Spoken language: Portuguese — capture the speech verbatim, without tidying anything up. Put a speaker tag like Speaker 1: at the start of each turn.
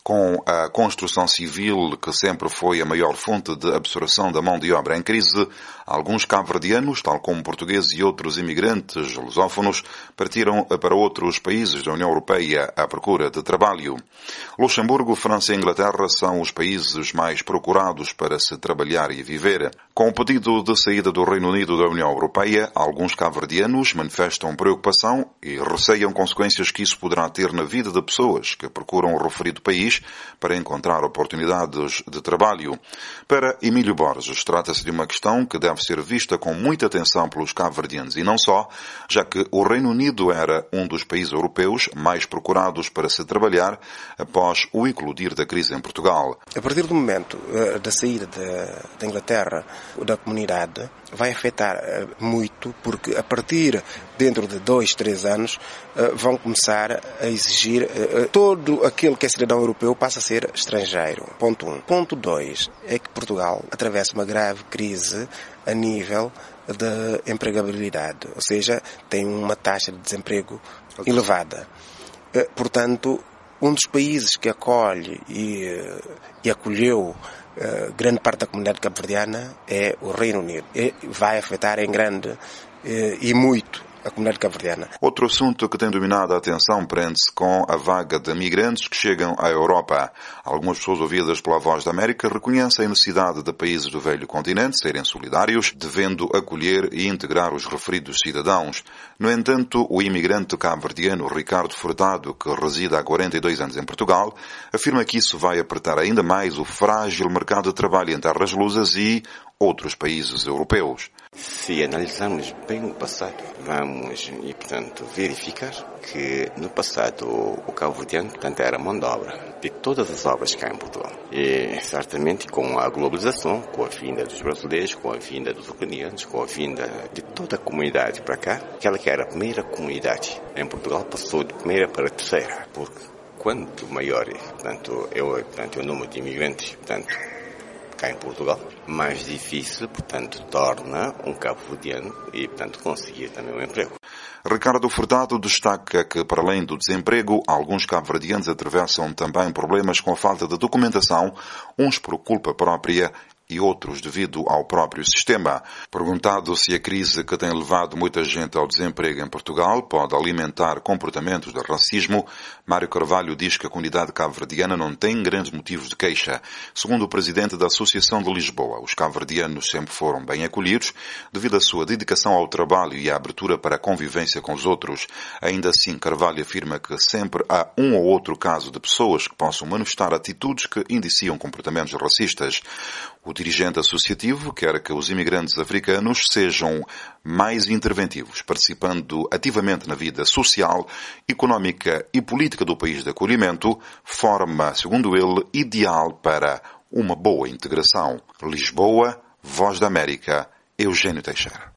Speaker 1: Com a construção civil, que sempre foi a maior fonte de absorção da mão de obra em crise, alguns cabo-verdianos, tal como portugueses e outros imigrantes lusófonos, partiram para outros países da União Europeia à procura de trabalho. Luxemburgo, França e Inglaterra são os países mais procurados para se trabalhar e viver. Com o pedido de saída do Reino Unido da União Europeia, alguns cabo-verdianos manifestam preocupação e receiam consequências que isso poderá ter na vida de pessoas que procuram o referido país para encontrar oportunidades de trabalho. Para Emílio Borges, trata-se de uma questão que deve ser vista com muita atenção pelos cabo-verdianos e não só, já que o Reino Unido era um dos países europeus mais procurados para se trabalhar após o eclodir da crise em Portugal.
Speaker 2: A partir do momento uh, da saída da Inglaterra, da comunidade, vai afetar uh, muito, porque a partir, dentro de dois, três anos, uh, vão começar a exigir uh, todo aquele que é cidadão europeu passa a ser estrangeiro. Ponto um. Ponto dois é que Portugal atravessa uma grave crise a nível de empregabilidade, ou seja, tem uma taxa de desemprego elevada. Uh, portanto, um dos países que acolhe e, e acolheu uh, grande parte da comunidade cabo-verdiana é o Reino Unido. E vai afetar em grande uh, e muito a comunidade cabo-verdiana.
Speaker 1: Outro assunto que tem dominado a atenção prende-se com a vaga de migrantes que chegam à Europa. Algumas pessoas ouvidas pela Voz da América reconhecem a necessidade de países do velho continente serem solidários, devendo acolher e integrar os referidos cidadãos. No entanto, o imigrante cabo-verdiano Ricardo Furtado, que reside há quarenta e dois anos em Portugal, afirma que isso vai apertar ainda mais o frágil mercado de trabalho em terras lusas e outros países europeus.
Speaker 3: Se analisarmos bem o passado, vamos, e, portanto, verificar que no passado o cabo-verdiano, portanto, era mão de obra de todas as obras cá em Portugal. E, certamente, com a globalização, com a vinda dos brasileiros, com a vinda dos ucranianos, com a vinda de toda a comunidade para cá, aquela que era a primeira comunidade em Portugal passou de primeira para terceira, porque quanto maior, portanto, é, portanto, é o número de imigrantes, portanto, cá em Portugal, mais difícil, portanto, torna um cabo-verdiano e, portanto, conseguir também um emprego.
Speaker 1: Ricardo Furtado destaca que, para além do desemprego, alguns cabo-verdianos atravessam também problemas com a falta de documentação, uns por culpa própria e outros devido ao próprio sistema. Perguntado se a crise que tem levado muita gente ao desemprego em Portugal pode alimentar comportamentos de racismo, Mário Carvalho diz que a comunidade cabo-verdiana não tem grandes motivos de queixa. Segundo o presidente da Associação de Lisboa, os cabo-verdianos sempre foram bem acolhidos devido à sua dedicação ao trabalho e à abertura para a convivência com os outros. Ainda assim, Carvalho afirma que sempre há um ou outro caso de pessoas que possam manifestar atitudes que indiciam comportamentos racistas. O dirigente associativo quer que os imigrantes africanos sejam mais interventivos, participando ativamente na vida social, económica e política do país de acolhimento, forma, segundo ele, ideal para uma boa integração. Lisboa, Voz da América, Eugênio Teixeira.